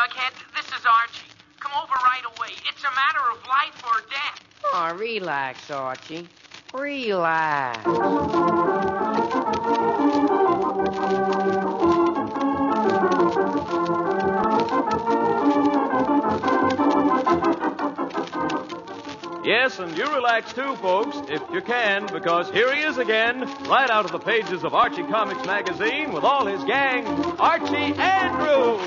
Jughead. This is Archie. Come over right away. It's a matter of life or death. Oh, relax, Archie. Relax. Yes, and you relax too, folks, if you can, because here he is again, right out of the pages of Archie Comics magazine with all his gang, Archie Andrews.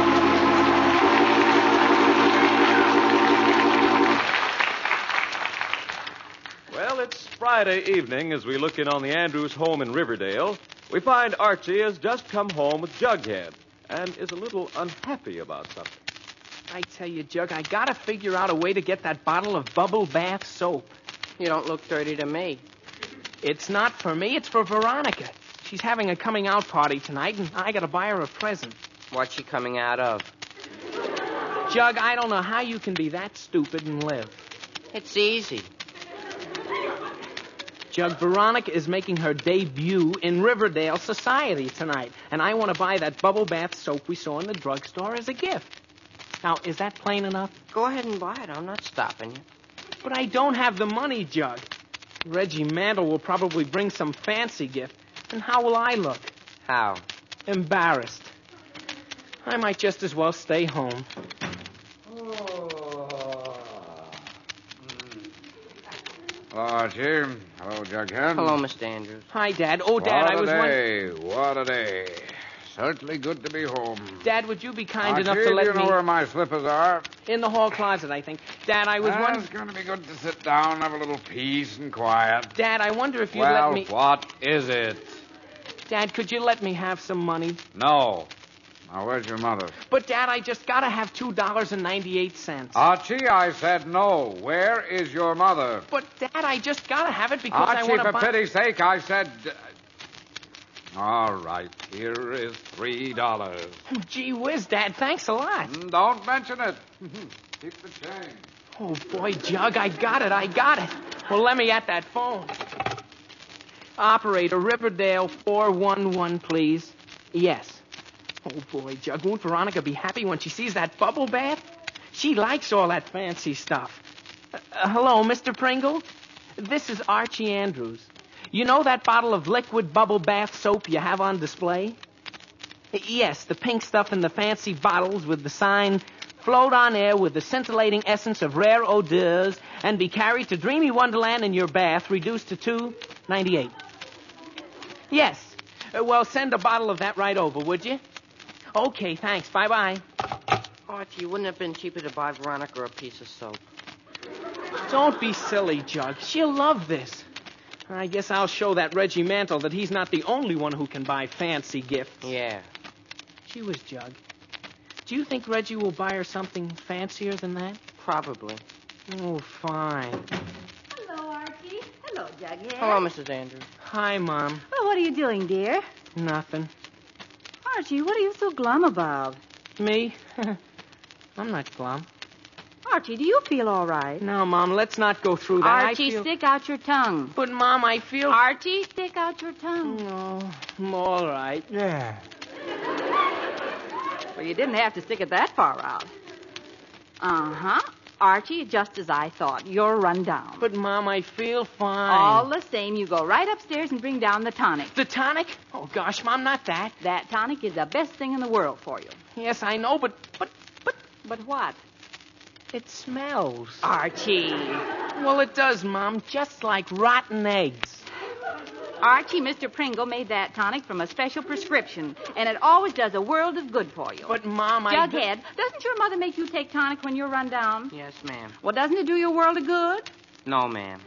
Well, it's Friday evening as we look in on the Andrews home in Riverdale. We find Archie has just come home with Jughead and is a little unhappy about something. I tell you, Jug, I gotta figure out a way to get that bottle of bubble bath soap. You don't look dirty to me. It's not for me, it's for Veronica. She's having a coming out party tonight, and I gotta buy her a present. What's she coming out of? Jug, I don't know how you can be that stupid and live. It's easy. Jug, Veronica is making her debut in Riverdale Society tonight, and I want to buy that bubble bath soap we saw in the drugstore as a gift. Now, is that plain enough? Go ahead and buy it. I'm not stopping you. But I don't have the money, Jug. Reggie Mantle will probably bring some fancy gift. And how will I look? How? Embarrassed. I might just as well stay home. Archie. Hello, Jughead. Hello, Mr. Andrews. Hi, Dad. Oh, Dad, What I was a wondering... day. What a day. Certainly good to be home. Dad, would you be kind Archie, enough to let do you know me... where my slippers are? In the hall closet, I think. Dad, I was wondering... It's going to be good to sit down, have a little peace and quiet. Dad, I wonder if you'd Well, let me... what is it? Dad, could you let me have some money? No. Now, where's your mother? But, Dad, I just gotta have $2.98. Archie, I said no. Where is your mother? But, Dad, I just gotta have it because I Archie, want to for buy... pity's sake, I said... All right, here is $3. Oh, gee whiz, Dad, thanks a lot. Don't mention it. Keep the change. Oh, boy, Jug, I got it. Well, let me at that phone. Operator, Riverdale 411, please. Yes. Oh, boy, Jug, won't Veronica be happy when she sees that bubble bath? She likes all that fancy stuff. Hello, Mr. Pringle? This is Archie Andrews. You know that bottle of liquid bubble bath soap you have on display? Yes, the pink stuff in the fancy bottles with the sign, float on air with the scintillating essence of rare eau d'oeuvres and be carried to dreamy wonderland in your bath, reduced to $2.98. Yes. Well, send a bottle of that right over, would you? Okay, thanks. Bye-bye. Archie, wouldn't it have been cheaper to buy Veronica a piece of soap? Don't be silly, Jug. She'll love this. I guess I'll show that Reggie Mantle that he's not the only one who can buy fancy gifts. Yeah. Gee whiz, Jug. Do you think Reggie will buy her something fancier than that? Probably. Oh, fine. Hello, Archie. Hello, Jughead. Hello, Mrs. Andrews. Hi, Mom. Well, what are you doing, dear? Nothing. Archie, what are you so glum about? Me? I'm not glum. Archie, do you feel all right? No, Mom, let's not go through that. Archie, stick out your tongue. But, Mom, I feel... Archie, stick out your tongue. No, I'm all right. Yeah. Well, you didn't have to stick it that far out. Uh-huh. Archie, just as I thought. You're run down. But, Mom, I feel fine. All the same, you go right upstairs and bring down the tonic. The tonic? Oh, gosh, Mom, not that. That tonic is the best thing in the world for you. Yes, I know, but But what? it smells. Archie. Well, it does, Mom, just like rotten eggs. Archie, Mr. Pringle made that tonic from a special prescription, and it always does a world of good for you. But, Mom, Jughead, doesn't your mother make you take tonic when you're run down? Yes, ma'am. Well, doesn't it do you a world of good? No, ma'am.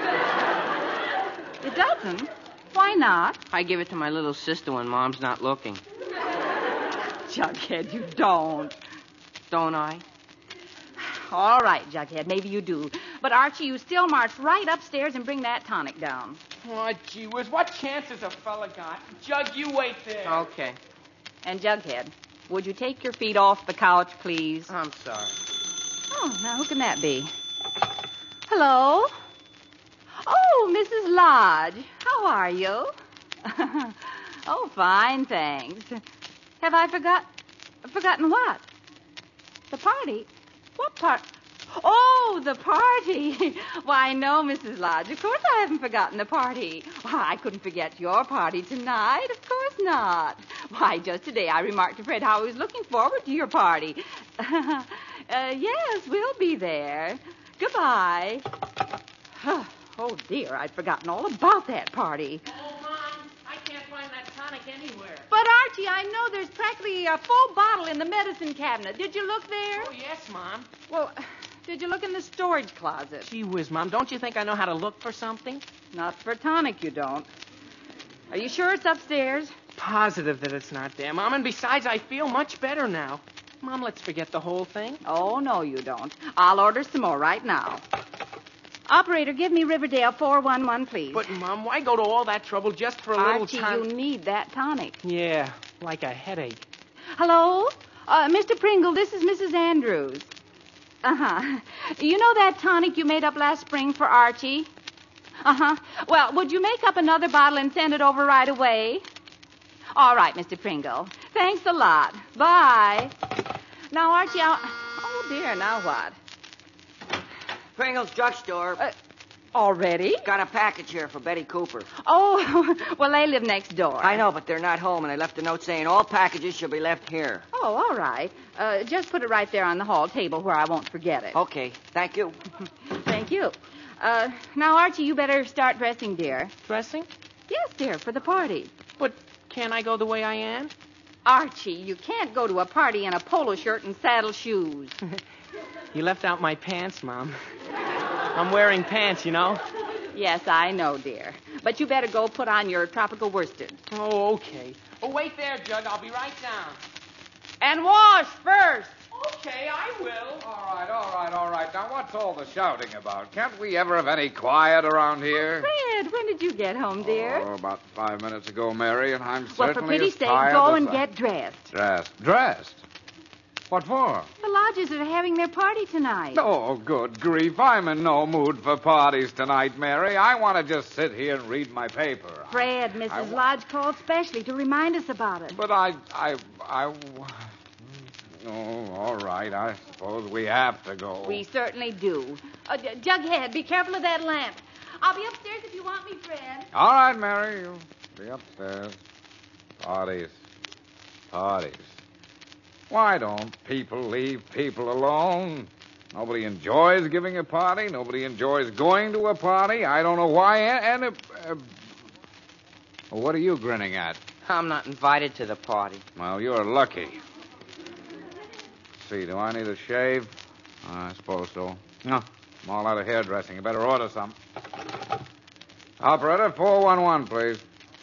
It doesn't. Why not? I give it to my little sister when Mom's not looking. Jughead, you don't. Don't I? All right, Jughead, maybe you do. But, Archie, you still march right upstairs and bring that tonic down. Oh, gee whiz, what chances a fella got? Jug, you wait there. Okay. And, Jughead, would you take your feet off the couch, please? I'm sorry. Oh, now who can that be? Hello? Oh, Mrs. Lodge. How are you? Oh, fine, thanks. Have I forgotten what? The party? What part? Oh, the party. Why, no, Mrs. Lodge. Of course I haven't forgotten the party. Why, I couldn't forget your party tonight. Of course not. Why, just today I remarked to Fred how he was looking forward to your party. Yes, we'll be there. Goodbye. Oh, dear, I'd forgotten all about that party. Oh, Mom, I can't find that tonic anywhere. But, Archie, I know there's practically a full bottle in the medicine cabinet. Did you look there? Oh, yes, Mom. Well, did you look in the storage closet? Gee whiz, Mom, don't you think I know how to look for something? Not for tonic, you don't. Are you sure it's upstairs? Positive that it's not there, Mom, and besides, I feel much better now. Mom, let's forget the whole thing. Oh, no, you don't. I'll order some more right now. Operator, give me Riverdale 411, please. But, Mom, why go to all that trouble just for a little Archie, time? you need that tonic. Yeah, like a headache. Hello? Mr. Pringle, this is Mrs. Andrews. Uh-huh. You know that tonic you made up last spring for Archie? Uh-huh. Well, would you make up another bottle and send it over right away? All right, Mr. Pringle. Thanks a lot. Bye. Now, Archie, Oh, dear, now what? Pringle's drugstore. Already? Got a package here for Betty Cooper. Oh, well, they live next door. I know, but they're not home, and they left a note saying all packages should be left here. Oh, all right. Just put it right there on the hall table where I won't forget it. Okay, thank you. Thank you. Now, Archie, you better start dressing, dear. Dressing? Yes, dear, for the party. But can't I go the way I am? Archie, you can't go to a party in a polo shirt and saddle shoes. You left out my pants, Mom. I'm wearing pants, you know. Yes, I know, dear. But you better go put on your tropical worsted. Oh, okay. Oh, wait there, Jug. I'll be right down. And wash first. Okay, I will. All right. Now, what's all the shouting about? Can't we ever have any quiet around here? Fred, when did you get home, dear? Oh, about 5 minutes ago, Mary, and I'm Well, certainly for pity's as sake, tired go as and I- get dressed. Dressed? What for? The Lodges are having their party tonight. Oh, good grief. I'm in no mood for parties tonight, Mary. I want to just sit here and read my paper. Fred, Mrs. Lodge called specially to remind us about it. But Oh, all right. I suppose we have to go. We certainly do. Jughead, be careful of that lamp. I'll be upstairs if you want me, Fred. All right, Mary. You'll be upstairs. Parties. Why don't people leave people alone? Nobody enjoys giving a party. Nobody enjoys going to a party. I don't know why. What are you grinning at? I'm not invited to the party. Well, you're lucky. Let's see, do I need a shave? I suppose so. No, I'm all out of hairdressing. You better order some. Operator, 411, please.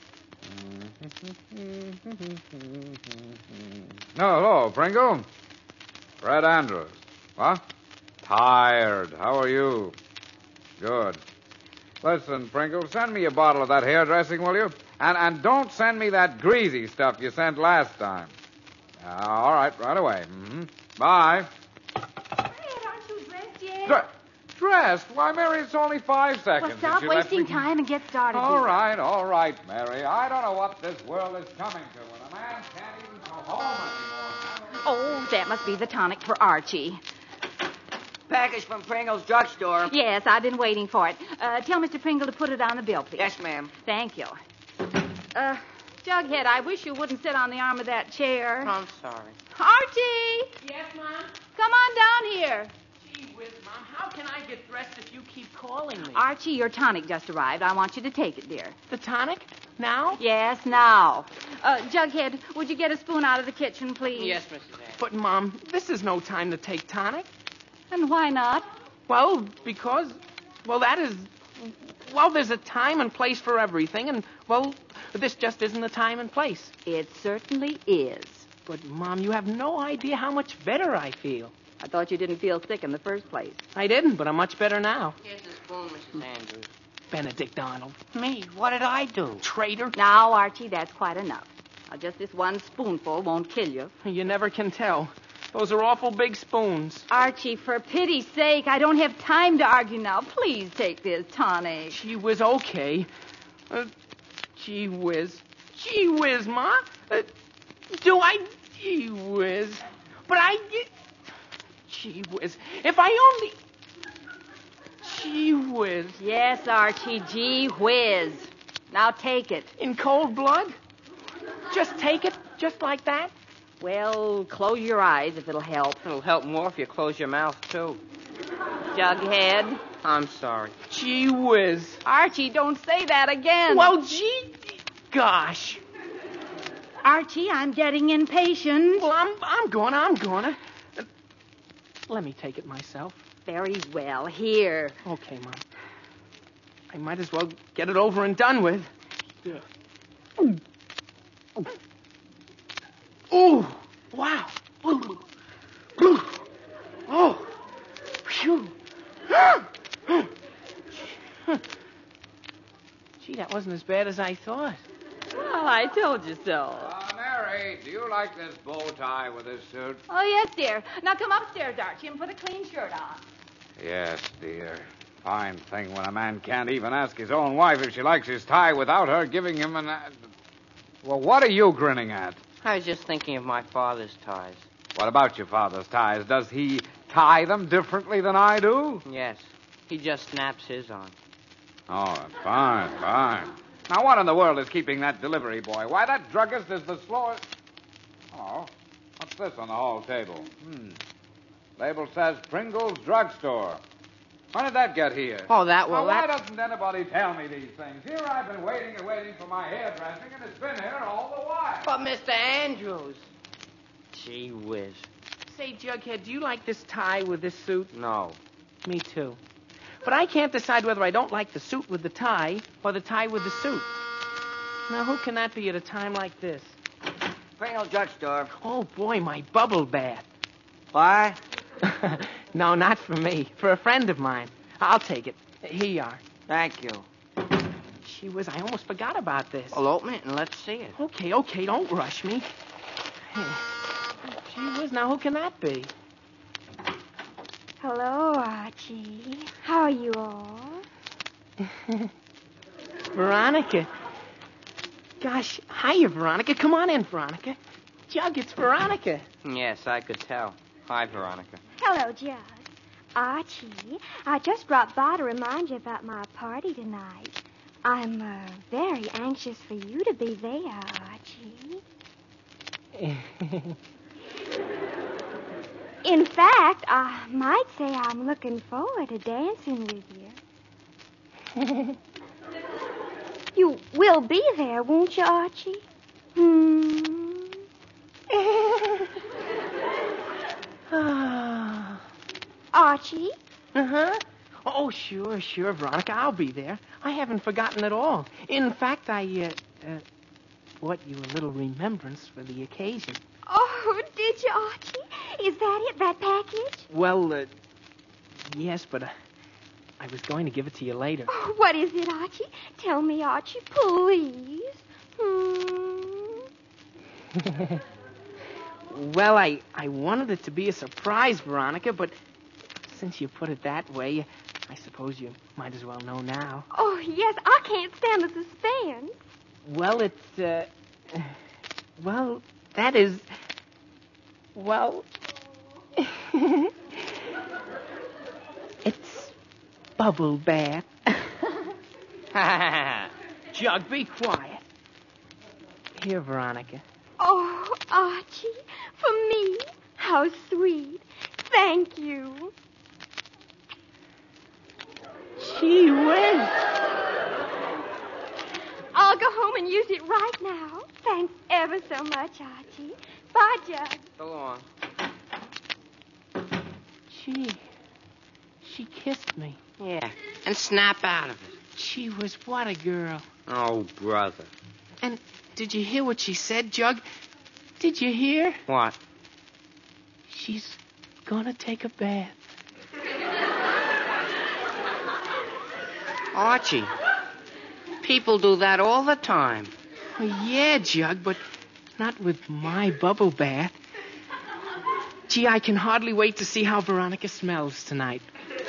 No, hello, Pringle. Fred Andrews. What? Tired. How are you? Good. Listen, Pringle, send me a bottle of that hairdressing, will you? And don't send me that greasy stuff you sent last time. All right, right away. Mm-hmm. Bye. Fred, aren't you dressed yet? Dressed? Why, Mary, it's only 5 seconds. Well, stop since you left wasting me. time and get started. All dear. right, Mary. I don't know what this world is coming to when a man can't even go home anymore. Oh, that must be the tonic for Archie. Package from Pringle's drugstore. Yes, I've been waiting for it. Tell Mr. Pringle to put it on the bill, please. Yes, ma'am. Thank you. Jughead, I wish you wouldn't sit on the arm of that chair. I'm sorry. Archie! Yes, Mom? Come on down here. Gee whiz, Mom, how can I get dressed if you keep calling me? Archie, your tonic just arrived. I want you to take it, dear. The tonic? Now? Yes, now. Jughead, would you get a spoon out of the kitchen, please? Yes, Mrs. Andrews. But, Mom, this is no time to take tonic. And why not? Well, because... Well, there's a time and place for everything, and, well, this just isn't the time and place. It certainly is. But, Mom, you have no idea how much better I feel. I thought you didn't feel sick in the first place. I didn't, but I'm much better now. Here's the spoon, Mrs. Andrews. Benedict Arnold. Me? What did I do? Traitor. Now, Archie, that's quite enough. Now, just this one spoonful won't kill you. You never can tell. Those are awful big spoons. Archie, for pity's sake, I don't have time to argue now. Please take this tonic. Gee whiz, okay. Gee whiz. Gee whiz, Ma. Do I... Gee whiz. But Gee whiz. If I only... Gee whiz. Yes, Archie, gee whiz. Now take it. In cold blood? Just take it? Just like that? Well, close your eyes if it'll help. It'll help more if you close your mouth, too. Jughead. I'm sorry. Gee whiz. Archie, don't say that again. Well, gee... Gosh. Archie, I'm getting impatient. Well, I'm gonna. Let me take it myself. Very well. Here. Okay, Mom. I might as well get it over and done with. Yeah. Ooh. Wow. Ooh. Oh. Phew. Gee, that wasn't as bad as I thought. Well, I told you so. Mary, do you like this bow tie with this suit? Oh, yes, dear. Now come upstairs, Archie, and put a clean shirt on. Yes, dear. Fine thing when a man can't even ask his own wife if she likes his tie without her giving him an... Well, what are you grinning at? I was just thinking of my father's ties. What about your father's ties? Does he tie them differently than I do? Yes. He just snaps his on. Oh, fine. Now, what in the world is keeping that delivery boy? Why, that druggist is the slowest... Oh, what's this on the hall table? Label says Pringle's Drugstore. When did that get here? Oh, Why doesn't anybody tell me these things? Here I've been waiting for my hairdressing, and it's been here all the while. But, Mr. Andrews. Gee whiz. Say, Jughead, do you like this tie with this suit? No. Me too. But I can't decide whether I don't like the suit with the tie or the tie with the suit. Now, who can that be at a time like this? Pringle Drugstore. Oh, boy, my bubble bath. Why? No, not for me. For a friend of mine. I'll take it. Here you are. Thank you. Gee whiz, I almost forgot about this. Well, open it and let's see it. Okay, don't rush me. Hey. Gee whiz, now who can that be? Hello, Archie. How are you all? Veronica. Gosh, hiya, Veronica. Come on in, Veronica. Jug, it's Veronica. Yes, I could tell. Hi, Veronica. Hello, Jug. Archie, I just dropped by to remind you about my party tonight. I'm very anxious for you to be there, Archie. In fact, I might say I'm looking forward to dancing with you. You will be there, won't you, Archie? Archie? Uh-huh. Oh, sure, Veronica. I'll be there. I haven't forgotten at all. In fact, I bought you a little remembrance for the occasion. Oh, did you, Archie? Is that it, that package? Well, yes, but I was going to give it to you later. Oh, what is it, Archie? Tell me, Archie, please. Well, I wanted it to be a surprise, Veronica, but since you put it that way, I suppose you might as well know now. Oh, yes, I can't stand the suspense. Well, it's, well, that is, well, it's bubble bath. Jug, be quiet. Here, Veronica. Oh, Archie, for me? How sweet. Thank you. Gee whiz. I'll go home and use it right now. Thanks ever so much, Archie. Bye, Jug. So long. Gee, she kissed me. Yeah, and snap out of it. Gee whiz, what a girl. Oh, brother. And did you hear what she said, Jug? Did you hear? What? She's gonna take a bath. Archie, people do that all the time. Oh, yeah, Jug, but not with my bubble bath. Gee, I can hardly wait to see how Veronica smells tonight.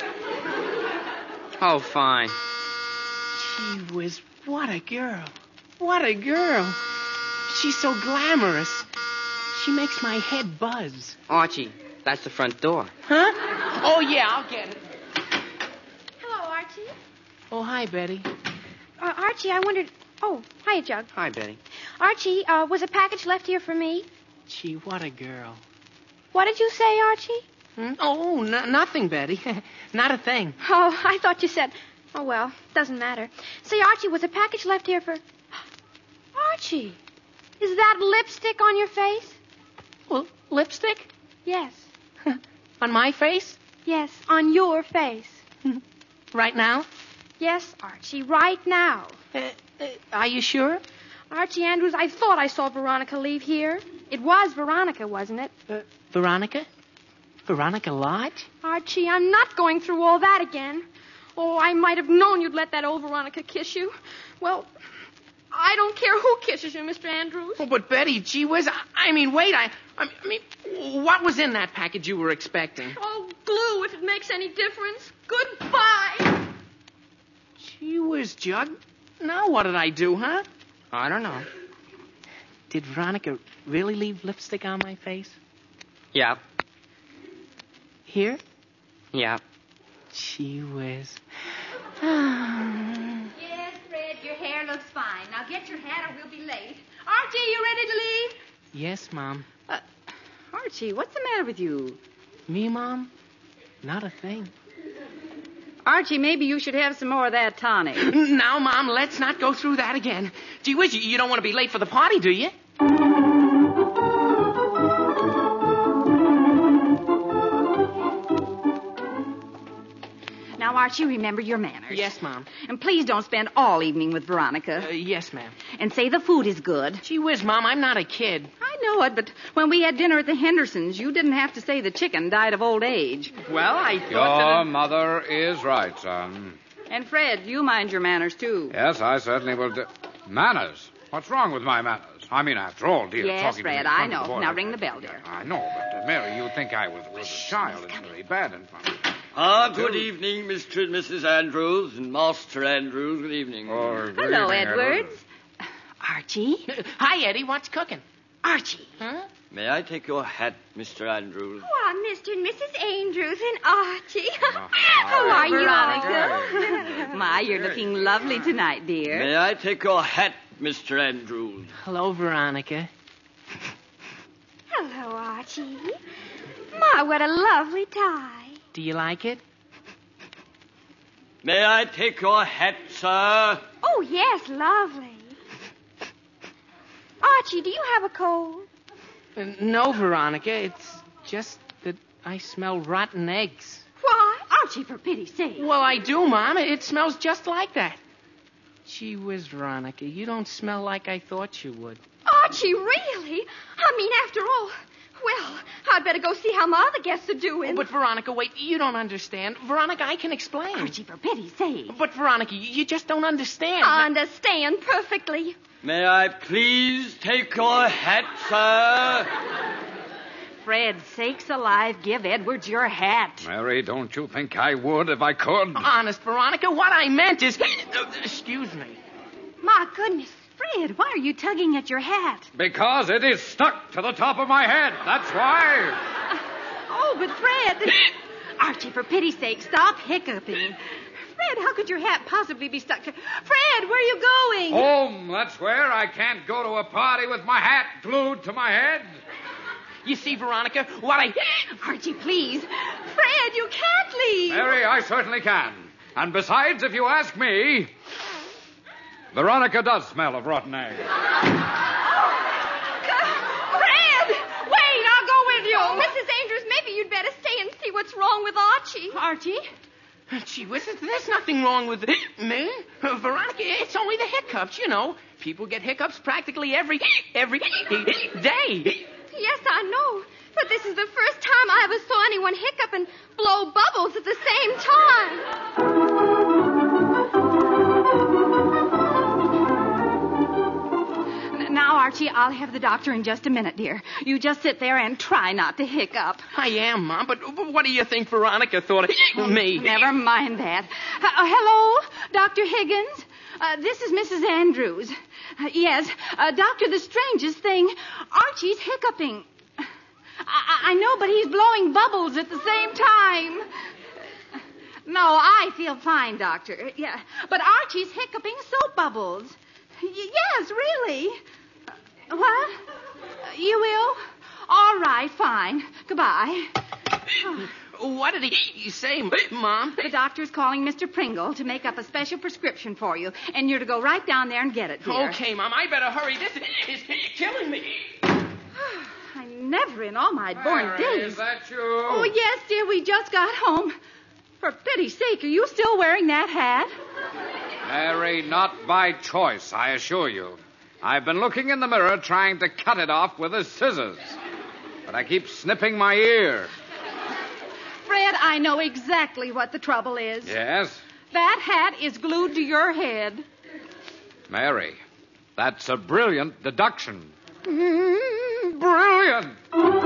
Oh, fine. Gee whiz, what a girl. What a girl. She's so glamorous. She makes my head buzz. Archie, That's the front door. Huh? Oh, yeah, I'll get it. Hello, Archie. Oh, hi, Betty. Archie, I wondered... Oh, hiya, Jug. Hi, Betty. Archie, was a package left here for me? Gee, what a girl. What did you say, Archie? Oh, nothing, Betty. Not a thing. Oh, I thought you said... Oh, well, doesn't matter. Say, Archie, was a package left here for... Archie, is that lipstick on your face? Well, lipstick? Yes. On my face? Yes, on your face. Right now? Yes, Archie, right now. Are you sure? Archie Andrews, I thought I saw Veronica leave here. It was Veronica, wasn't it? Veronica? Veronica Lodge? Archie, I'm not going through all that again. Oh, I might have known you'd let that old Veronica kiss you. Well, I don't care who kisses you, Mr. Andrews. Oh, but Betty, gee whiz, I mean, wait, I mean, what was in that package you were expecting? Oh, glue, if it makes any difference. Goodbye. Gee whiz, Jug. Now what did I do, huh? I don't know. Did Veronica really leave lipstick on my face? Yeah. Here? Yeah. Gee whiz. Yes, Fred, your hair looks fine. Now get your hat or we'll be late. Archie, you ready to leave? Yes, Mom. Archie, what's the matter with you? Me, Mom? Not a thing. Archie, maybe you should have some more of that tonic. Now, Mom, let's not go through that again. Gee whiz, you don't want to be late for the party, do you? Now, Archie, remember your manners. Yes, Mom. And please don't spend all evening with Veronica. Yes, ma'am. And say the food is good. Gee whiz, Mom, I'm not a kid. I know it, but when we had dinner at the Hendersons, you didn't have to say the chicken died of old age. Well, I thought Your mother is right, son. And, Fred, you mind your manners, too. Yes, I certainly will do. Manners? What's wrong with my manners? I mean, after all, dear, Yes, talking Fred, to me in I front of know. the boy. Now ring the bell, dear. I know, but, Mary, you think I was a child. It's very bad in front of you. Good evening, Mr. and Mrs. Andrews and Master Andrews. Good evening. Good Hello, evening, Edwards. Archie? Hi, Eddie. What's cooking? Archie. Huh? May I take your hat, Mr. Andrews? Why, Mr. and Mrs. Andrews and Archie. How are you, Veronica? My, you're looking lovely tonight, dear. May I take your hat, Mr. Andrews? Hello, Veronica. Hello, Archie. My, what a lovely tie. Do you like it? May I take your hat, sir? Oh, yes, lovely. Archie, do you have a cold? No, Veronica. It's just that I smell rotten eggs. Why? Archie, for pity's sake. Well, I do, Mom. It smells just like that. Gee whiz, Veronica. You don't smell like I thought you would. Archie, really? I mean, after all... Well, I'd better go see how my other guests are doing. Oh, but, Veronica, wait. You don't understand. Veronica, I can explain. Archie, for pity's sake. But, Veronica, you just don't understand. I understand perfectly. May I please take your hat, sir? Fred, sakes alive, give Edwards your hat. Mary, don't you think I would if I could? Honest, Veronica, what I meant is... Excuse me. My goodness. Fred, why are you tugging at your hat? Because it is stuck to the top of my head. That's why. Oh, but Fred... Archie, for pity's sake, stop hiccuping. Fred, how could your hat possibly be stuck to... Fred, where are you going? Home, that's where. I can't go to a party with my hat glued to my head. You see, Veronica, what I... Archie, please. Fred, you can't leave. Mary, I certainly can. And besides, if you ask me... Veronica does smell of rotten eggs. Fred! Wait, I'll go with you. Oh, Mrs. Andrews, maybe you'd better stay and see what's wrong with Archie. Archie? Gee whiz, there's nothing wrong with me. Veronica, it's only the hiccups, you know. People get hiccups practically every day. Yes, I know. But this is the first time I ever saw anyone hiccup and blow bubbles at the same time. Now, Archie, I'll have the doctor in just a minute, dear. You just sit there and try not to hiccup. I am, Mom, but what do you think Veronica thought of me? Never mind that. Hello, Dr. Higgins? This is Mrs. Andrews. Yes, Doctor, the strangest thing. Archie's hiccuping. I know, but he's blowing bubbles at the same time. No, I feel fine, Doctor. Yeah, but Archie's hiccuping soap bubbles. Yes, really. What? You will? All right, fine. Goodbye. What did he say, Mom? The doctor's calling Mr. Pringle to make up a special prescription for you, and you're to go right down there and get it, dear. Okay, Mom, I better hurry. This is killing me. I never in all my born Mary, days. is that you? Oh, yes, dear, we just got home. For pity's sake, are you still wearing that hat? Mary, not by choice, I assure you. I've been looking in the mirror trying to cut it off with the scissors. But I keep snipping my ear. Fred, I know exactly what the trouble is. Yes? That hat is glued to your head. Mary, that's a brilliant deduction. Brilliant!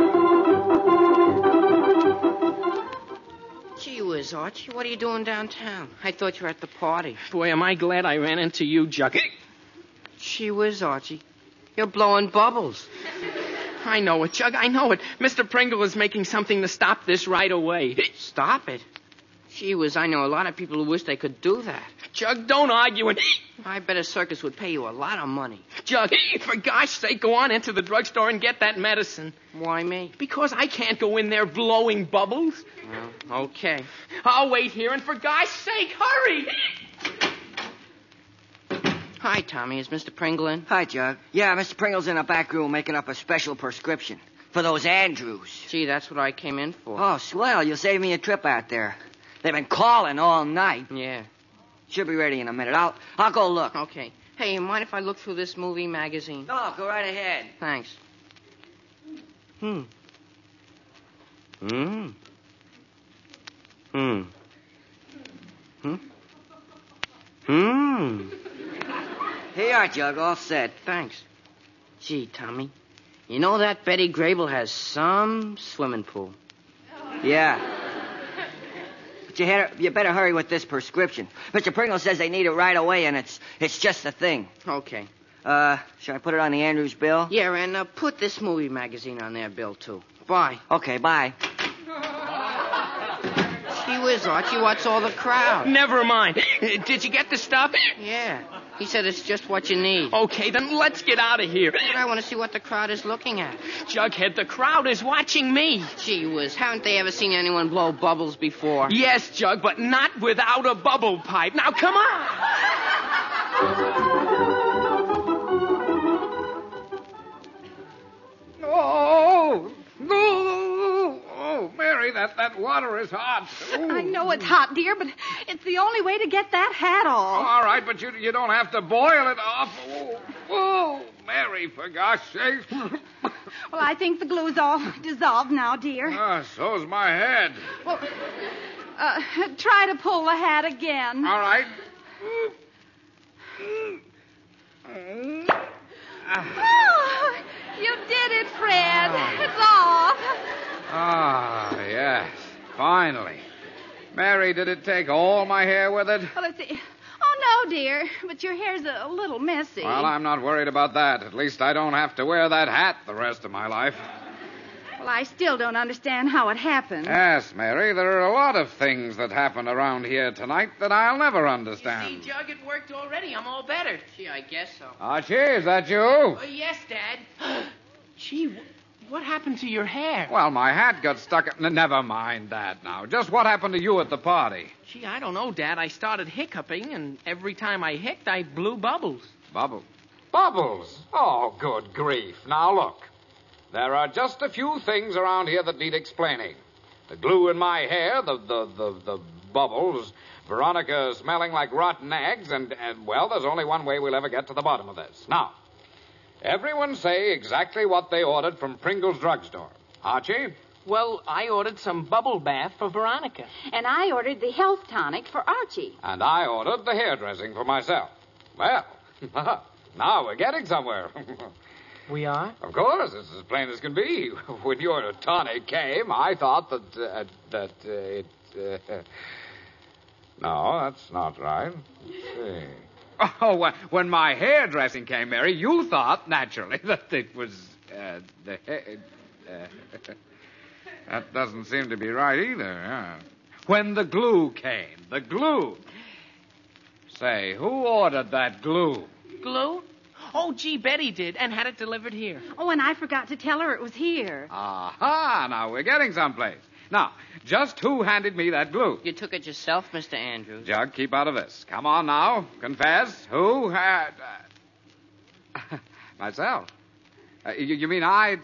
Gee whiz, Archie, what are you doing downtown? I thought you were at the party. Boy, am I glad I ran into you, Jug. Gee whiz, Archie, you're blowing bubbles. I know it, Jug, I know it. Mr. Pringle is making something to stop this right away. Stop it. Gee whiz, I know a lot of people who wish they could do that. Jug, don't argue. I bet a circus would pay you a lot of money. Jug, for gosh sake, go on into the drugstore and get that medicine. Why me? Because I can't go in there blowing bubbles. Well, okay. I'll wait here, and for gosh sake, hurry! Hi, Tommy. Is Mr. Pringle in? Hi, Jug. Yeah, Mr. Pringle's in a back room making up a special prescription for those Andrews. Gee, that's what I came in for. Oh, swell. You'll save me a trip out there. They've been calling all night. Yeah. Should be ready in a minute. I'll go look. Okay. Hey, you mind if I look through this movie magazine? No, go right ahead. Thanks. Hmm. Here you are, Jug, all set. Thanks. Gee, Tommy, you know that Betty Grable has some swimming pool. Yeah. But you better hurry with this prescription. Mr. Pringle says they need it right away, and it's just the thing. Okay. Should I put it on the Andrews bill? Yeah, and put this movie magazine on their bill, too. Bye. Okay, bye. Gee whiz, Archie, what's all the crowd? Never mind. Did you get the stuff? Yeah. He said it's just what you need. Okay, then let's get out of here. But I want to see what the crowd is looking at. Jughead, the crowd is watching me. Gee whiz, haven't they ever seen anyone blow bubbles before? Yes, Jug, but not without a bubble pipe. Now, come on. Oh, no. Oh, Mary, that water is hot. Ooh. I know it's hot, dear, but it's the only way to get that hat off. All right, but you don't have to boil it off. Oh, Mary, for gosh sake. Well, I think the glue's all dissolved now, dear. So's my head. Well, try to pull the hat again. All right. Oh, you did it, Fred. It's off. Ah, yes. Finally. Mary, did it take all my hair with it? Well, let's see. Oh, no, dear. But your hair's a little messy. Well, I'm not worried about that. At least I don't have to wear that hat the rest of my life. Well, I still don't understand how it happened. Yes, Mary, there are a lot of things that happen around here tonight that I'll never understand. You see, Jug, it worked already. I'm all better. Gee, I guess so. Archie, is that you? Yes, Dad. Gee, what happened to your hair? Well, my hat got stuck. Never mind that now. Just what happened to you at the party? Gee, I don't know, Dad. I started hiccuping, and every time I hicced, I blew bubbles. Bubbles? Bubbles? Oh, good grief. Now, look. There are just a few things around here that need explaining. The glue in my hair, the bubbles, Veronica smelling like rotten eggs, and, well, there's only one way we'll ever get to the bottom of this. Now, everyone say exactly what they ordered from Pringle's drugstore. Archie? Well, I ordered some bubble bath for Veronica. And I ordered the health tonic for Archie. And I ordered the hairdressing for myself. Well, now we're getting somewhere. We are? Of course, it's as plain as can be. When your tonic came, I thought that it... No, that's not right. Let's see. Oh, when my hairdressing came, Mary, you thought, naturally, that it was, That doesn't seem to be right either, huh? When the glue came. The glue. Say, who ordered that glue? Glue? Oh, gee, Betty did, and had it delivered here. Oh, and I forgot to tell her it was here. Aha, now we're getting someplace. Now, just who handed me that glue? You took it yourself, Mr. Andrews. Jug, keep out of this. Come on now, confess. Who had... myself. You mean I'd...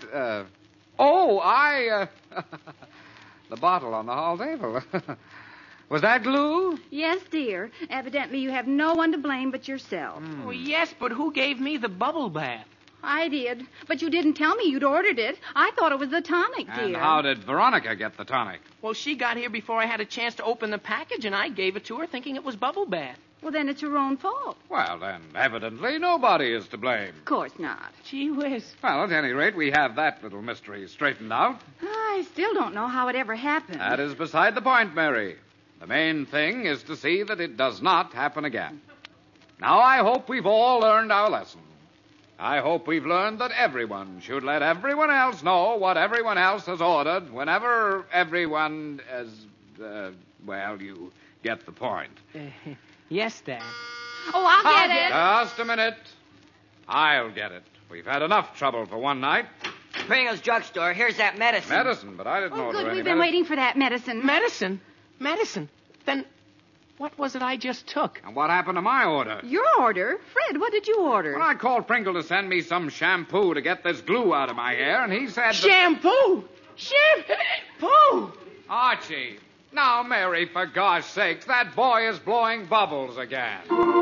the bottle on the hall table. Was that glue? Yes, dear. Evidently you have no one to blame but yourself. Oh, yes, but who gave me the bubble bath? I did. But you didn't tell me you'd ordered it. I thought it was the tonic, dear. And how did Veronica get the tonic? Well, she got here before I had a chance to open the package, and I gave it to her thinking it was bubble bath. Well, then it's your own fault. Well, then, evidently nobody is to blame. Of course not. Gee whiz. Well, at any rate, we have that little mystery straightened out. I still don't know how it ever happened. That is beside the point, Mary. The main thing is to see that it does not happen again. Now, I hope we've all learned our lesson. I hope we've learned that everyone should let everyone else know what everyone else has ordered whenever everyone has, well, you get the point. Yes, Dad. Oh, I'll get it. Just a minute. I'll get it. We've had enough trouble for one night. Pringle's drugstore. Here's that medicine. Medicine, but I didn't Oh, order good. any We've been medicine. waiting for that medicine. Medicine? Medicine? Then what was it I just took? And what happened to my order? Your order? Fred, what did you order? Well, I called Pringle to send me some shampoo to get this glue out of my hair, and he said... Shampoo! Shampoo! Archie. Now, Mary, for gosh sakes, that boy is blowing bubbles again.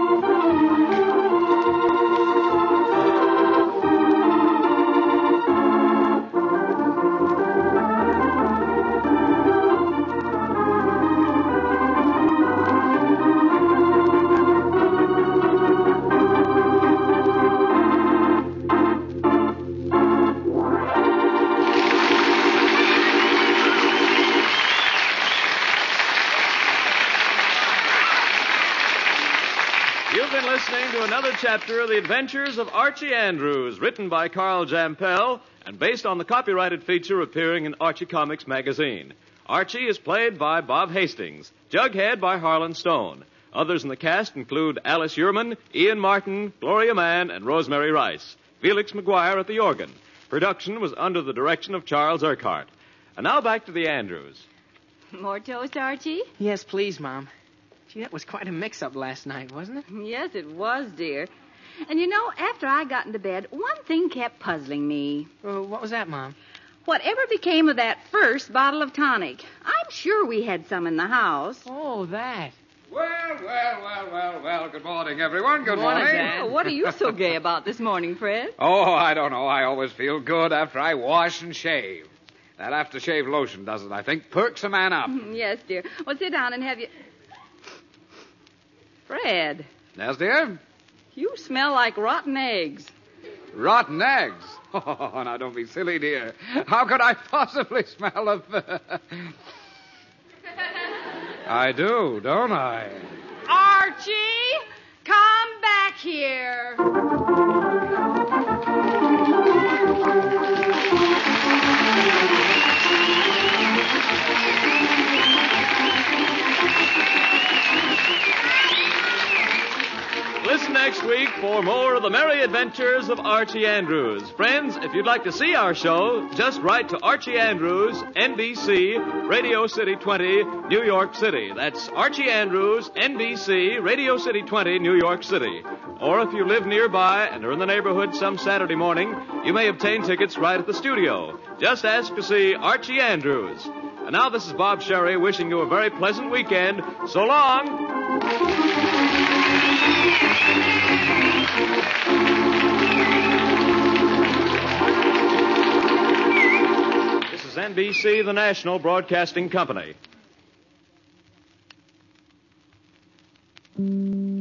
You've been listening to another chapter of The Adventures of Archie Andrews, written by Carl Jampel and based on the copyrighted feature appearing in Archie Comics magazine. Archie is played by Bob Hastings, Jughead by Harlan Stone. Others in the cast include Alice Uhrman, Ian Martin, Gloria Mann, and Rosemary Rice. Felix McGuire at the organ. Production was under the direction of Charles Urquhart. And now back to the Andrews. More toast, Archie? Yes, please, Mom. Gee, that was quite a mix-up last night, wasn't it? Yes, it was, dear. And you know, after I got into bed, one thing kept puzzling me. What was that, Mom? Whatever became of that first bottle of tonic? I'm sure we had some in the house. Oh, that. Well. Good morning, everyone. Good morning. Oh, what are you so gay about this morning, Fred? Oh, I don't know. I always feel good after I wash and shave. That aftershave lotion does it, I think. Perks a man up. Yes, dear. Well, sit down and have you... Fred, Yes, dear? you smell like rotten eggs. Rotten eggs. Oh, now don't be silly, dear. How could I possibly smell of... I do, don't I? Archie, come back here. Listen next week for more of the merry adventures of Archie Andrews. Friends, if you'd like to see our show, just write to Archie Andrews, NBC, Radio City 20, New York City. That's Archie Andrews, NBC, Radio City 20, New York City. Or if you live nearby and are in the neighborhood some Saturday morning, you may obtain tickets right at the studio. Just ask to see Archie Andrews. And now this is Bob Sherry wishing you a very pleasant weekend. So long. This is NBC, the national broadcasting company.